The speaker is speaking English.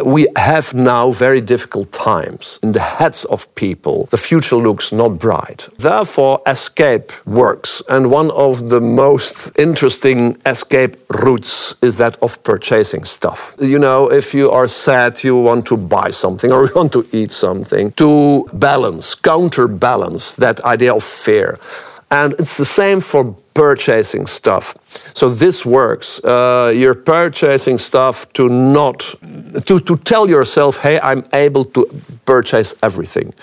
we have now very difficult times. In the heads of people, the future looks not bright. Therefore, escape works. And one of the most interesting escape routes is that of purchasing stuff. You know, if you are sad, you want to buy something or you want to eat something to counterbalance that idea of fear. And it's the same for purchasing stuff. So this works. You're purchasing stuff to tell yourself, hey, I'm able to purchase everything.